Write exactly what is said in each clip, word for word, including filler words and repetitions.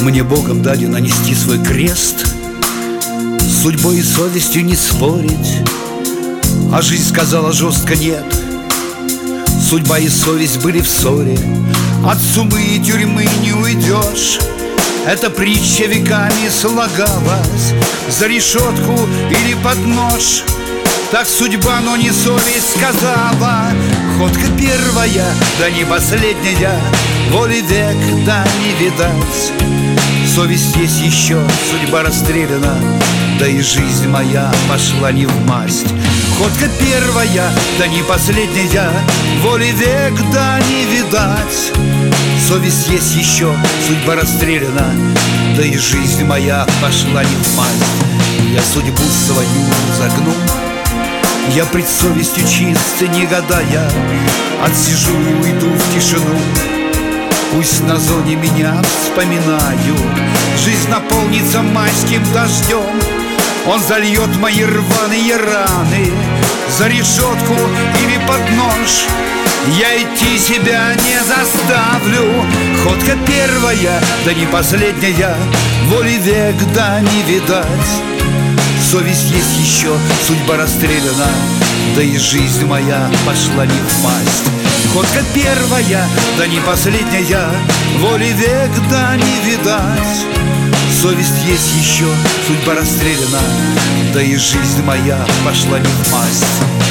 Мне Богом дадено нести свой крест, с судьбой и совестью не спорить. А жизнь сказала жестко нет. Судьба и совесть были в ссоре. От сумы и тюрьмы не уйдешь. Эта притча веками слагалась за решетку или под нож. Так судьба, но не совесть сказала: ходка первая, да не последняя, воли век, да не видать. Совесть есть еще, судьба расстреляна, да и жизнь моя пошла не в масть. Ходка первая, да не последняя, воли век, да не видать. Совесть есть еще, судьба расстреляна, да и жизнь моя пошла не в масть. Я судьбу свою загну, я пред совестью чист, не гадая, отсижу и уйду в тишину. Пусть на зоне меня вспоминаю, жизнь наполнится майским дождем. Он зальет мои рваные раны за решетку или под нож. Я идти себя не заставлю. Ходка первая, да не последняя, воли век, да не видать. Совесть есть еще, судьба расстреляна, да и жизнь моя пошла не в масть. Ходка первая, да не последняя, воли век, да не видать. Совесть есть еще, судьба расстреляна, да и жизнь моя пошла не в масть.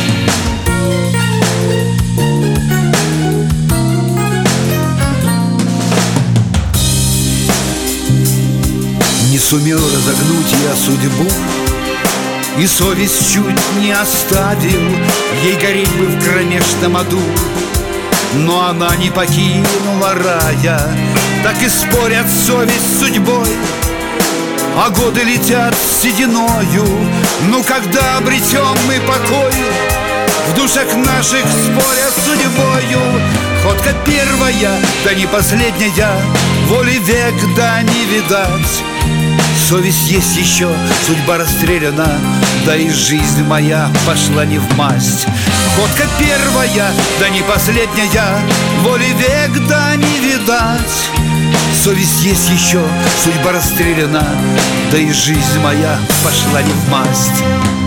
Не сумел разогнуть я судьбу, и совесть чуть не оставил, ей гореть бы в кромешном аду. Но она не покинула рая, так и спорят совесть с судьбой, а годы летят сединою. Ну когда обретем мы покой, в душах наших споря с судьбою. Ходка первая, да не последняя, воли век, да не видать. Совесть есть еще, судьба расстреляна, да и жизнь моя пошла не в масть. Ходка первая, да не последняя, воли век, да не видать. Совесть есть еще, судьба расстреляна, да и жизнь моя пошла не в масть.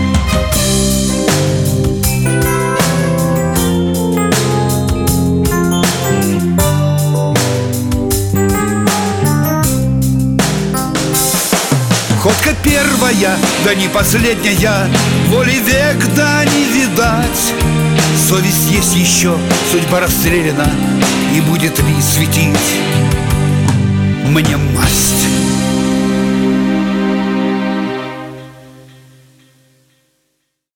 Ходка первая, да не последняя, воли век, да не видать. Совесть есть еще, судьба расстреляна, и будет ли светить мне